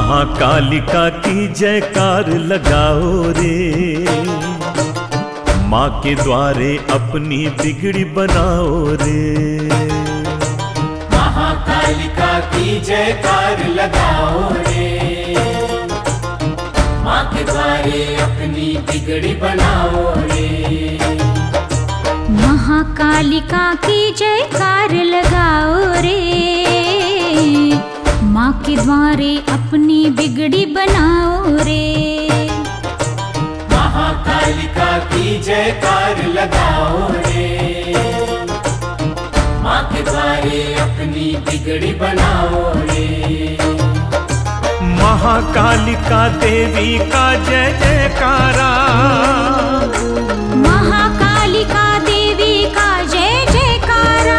महाकालिका की जयकार लगाओ रे, माँ के द्वारे अपनी बिगड़ी बनाओ रे। महाकालिका की जयकार लगाओ रे, माँ के द्वारे अपनी बिगड़ी बनाओ रे। महाकालिका की जयकार लगाओ रे, माँ के द्वारे अपनी बिगड़ी बनाओ रे। महाकालिका की जयकार लगाओ रे, माँ के द्वारे अपनी बिगड़ी बनाओ रे। महाकालिका देवी का जय जयकारा, महाकालिका देवी का जय जयकारा,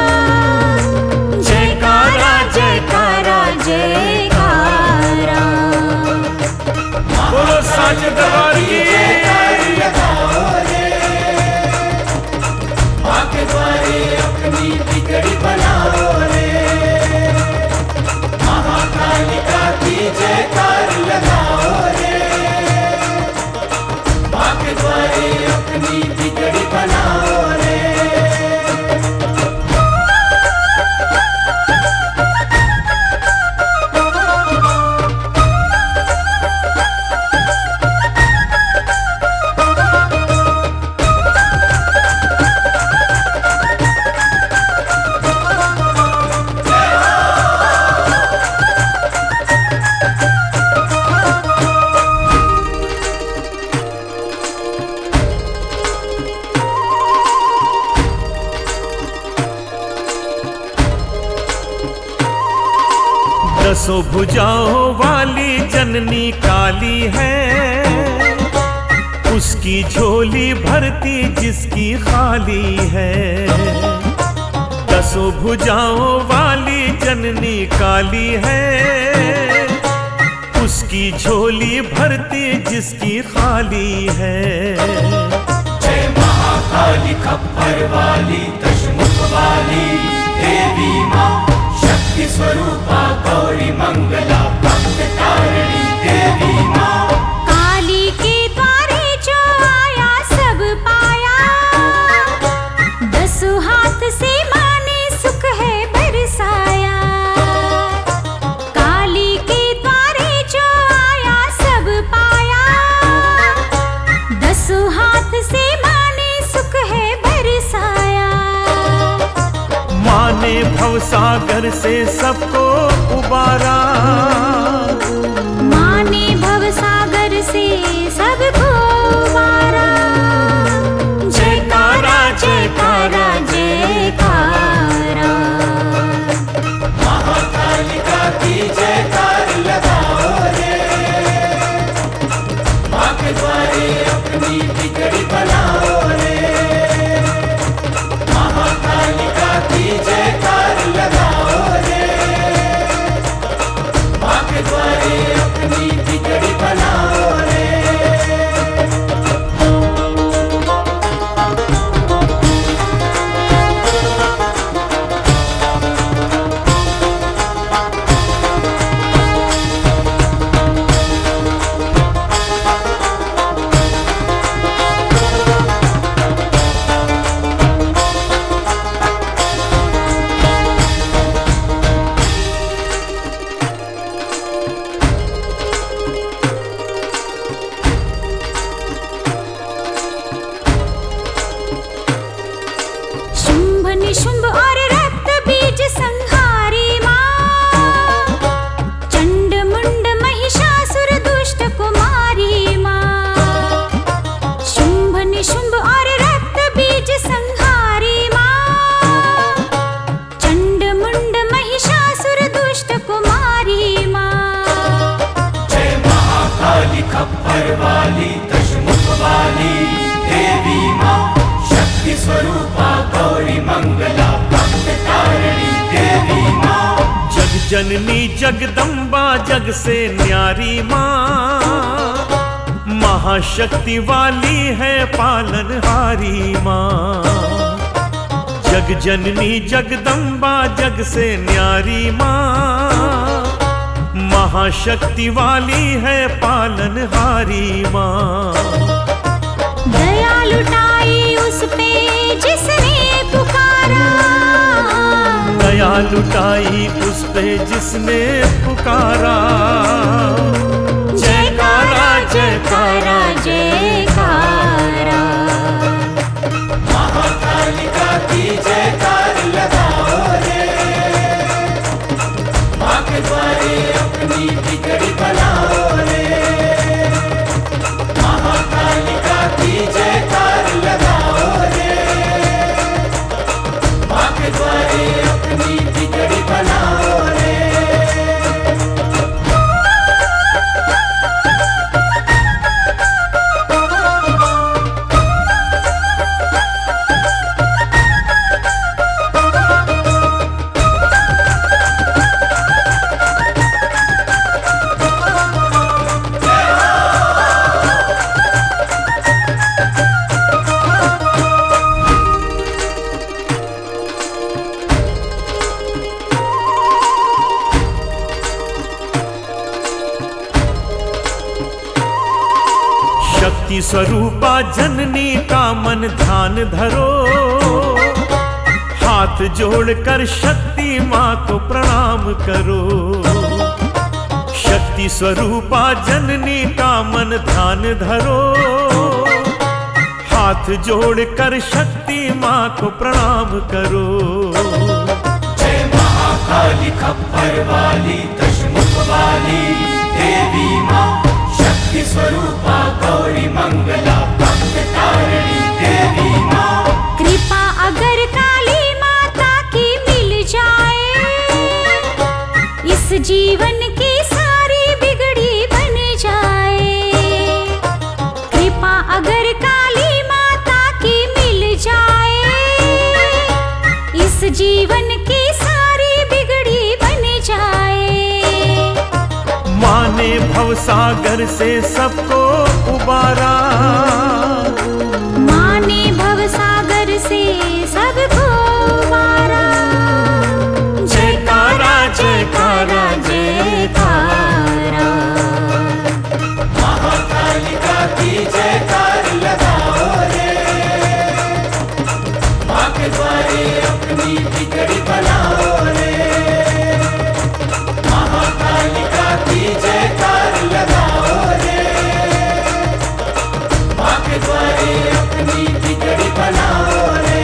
जयकारा जयकारा जयकारा। बोलो साच दरबार की जयकार लगाओ रे, माँ के द्वारे अपनी बिगड़ी बनाओ रे। महाकालिका की जयकार लगाओ रे, माँ के द्वारे अपनी बिगड़ी बनाओ रे। दसों भुजाओं वाली जननी काली है, उसकी झोली भरती जिसकी खाली है। दसों भुजाओं वाली जननी काली है, उसकी झोली भरती जिसकी खाली है। जय महाकाली खप्पर वाली दशमुख वाली देवी माँ, शक्ति स्वरूपा गौरी मंगला भक्त तारिणी देवी माँ। काली के द्वारे जो आया सब पाया, दसों हाथ से माँ ने सुख है बरसाया। काली के द्वारे जो आया सब पाया, दसों हाथ से माँ ने सुख है बरसाया। माँ ने भवसागर से सबको उबारा, माँ ने भवसागर से सबको उबारा। जयकारा जयकारा जयकारा। महाकालिका की जयकार लगाओ रे, माँ के द्वारे अपनी बिगड़ी बनाओ रे। महाकालिका की जयकार लगाओ रे, माँ के द्वारे अपनी बिगड़ी बनाओ रे। शुंभ निशुंभ और रक्त बीज संहारी माँ, चंड मुंड महिषासुर दुष्ट कुमारी माँ। शुंभ निशुंभ और रक्त बीज संहारी माँ, चंड मुंड महिषासुर दुष्ट कुमारी माँ। जय महाकाली खप्पर वाली दशमुख वाली देवी माँ, शक्ति स्वरूपा गौरी मंगला भक्त तारिणी देवी माँ। जग जननी जगदम्बा जग से न्यारी माँ, महाशक्ति वाली है पालनहारी माँ। जग जननी जगदम्बा जग से न्यारी माँ, महाशक्ति वाली है पालनहारी माँ। दया लुटाई उस पे जिसने पुकारा, दया लुटाई उस पे जिसने पुकारा। जयकारा जयकारा जयकारा। महाकालिका की जयकार लगाओ रे, माँ के द्वारे अपनी बिगड़ी बनाओ रे। महाकालिका की जयकार लगाओ रे, माँ के द्वारे अपनी बिगड़ी बनाओ रे। शक्ति स्वरूपा जननी का मन ध्यान धरो, हाथ जोड़कर शक्ति माँ को प्रणाम करो। शक्ति स्वरूपा जननी का मन ध्यान धरो, हाथ जोड़कर शक्ति माँ को प्रणाम करो। जय महाकाली खप्पर वाली दशमुख वाली देवी माँ, शक्ति स्वरूपा गौरी मंगला भक्त तारिणी देवी माँ। कृपा अगर काली माता की मिल जाए, इस जीवन की सारी बिगड़ी बन जाए। कृपा अगर काली माता की मिल जाए, इस जीवन की सारी बिगड़ी बन जाए। माँ ने भवसागर से सबको उबारा, माँ ने भवसागर से सबको उबारा। जयकारा जयकारा जयकारा। महाकालिका की जयकार लगाओ रे, माँ के द्वारे अपनी बिगड़ी बनाओ रे। महाकालिका की जयकार लगाओ रे, माँ के द्वारे अपनी बिगड़ी बनाओ रे।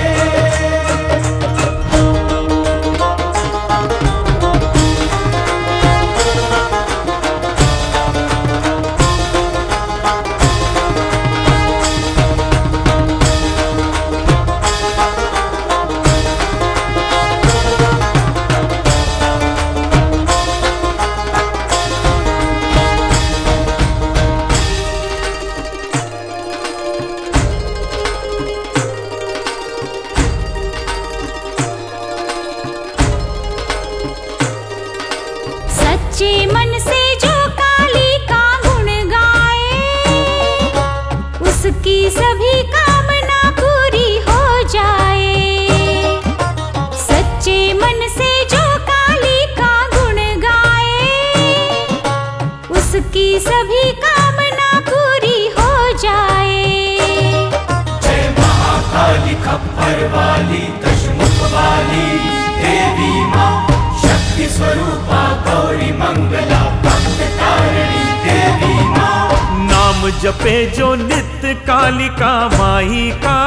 सच्चे मन से जो काली का गुण गाए, उसकी सभी कामना पूरी हो जाए। सच्चे मन से जो काली का गुण गाए, उसकी सभी कामना पूरी हो जाए। जय महाकाली खप्पर वाली दशमुख वाली देवी माँ, शक्ति स्वरूपा गौरी मंगला भक्त तारिणी देवी माँ। नाम जपे जो नित्य कालिका माई का,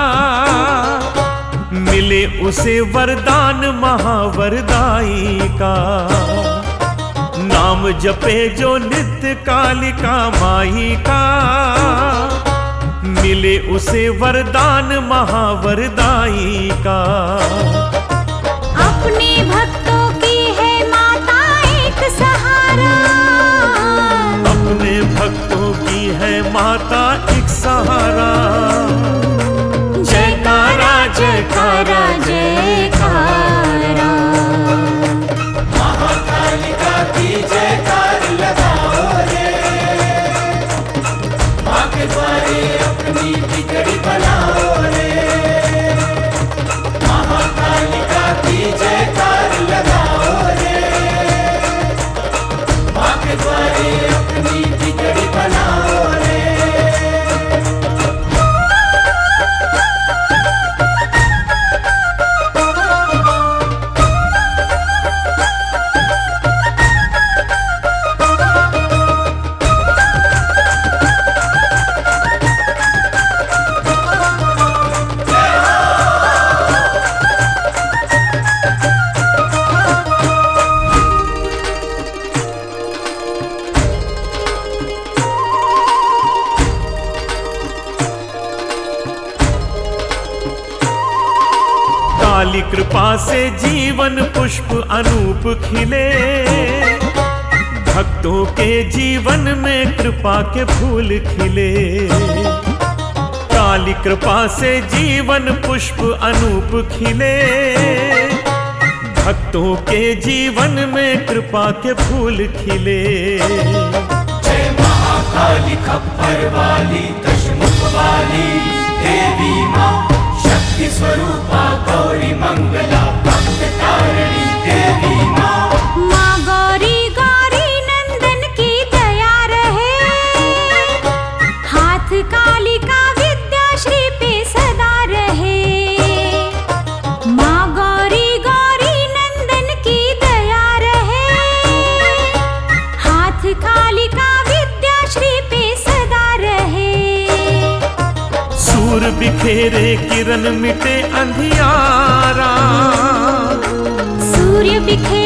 मिले उसे वरदान महावरदाई का। नाम जपे जो नित्य कालिका माई का, मिले उसे वरदान महावरदाई का। अपने भक्तों की है माता एक सहारा, अपने भक्तों की है माता एक सहारा। जयकारा जयकारा जयकारा। महाकालिका की जयकार लगाओ रे, माँ के द्वारे अपनी बिगड़ी बनाओ रे। महाकालिका की जयकार लगाओ रे, माँ के द्वारे अपनी बिगड़ी बनाओ रे। काली कृपा से जीवन पुष्प अनूप खिले, भक्तों के जीवन में कृपा के फूल खिले। काली कृपा से जीवन पुष्प अनूप खिले, भक्तों के जीवन में कृपा के फूल खिले। जय महाकाली खप्पर वाली दशमुख वाली देवी माँ, शक्ति स्वरूपा गौरी मंगला भक्त तारिणी देवी माँ। माँ गौरी गौरी नंदन की दया रहे, हाथ कालिका विद्या श्री पे सदा रहे। माँ गौरी गौरी नंदन की दया रहे, हाथ कालिका विद्या श्री पे सदा रहे। सूर बिखेरे किरण मिटे अंधियारा, सूर्य बिखेरे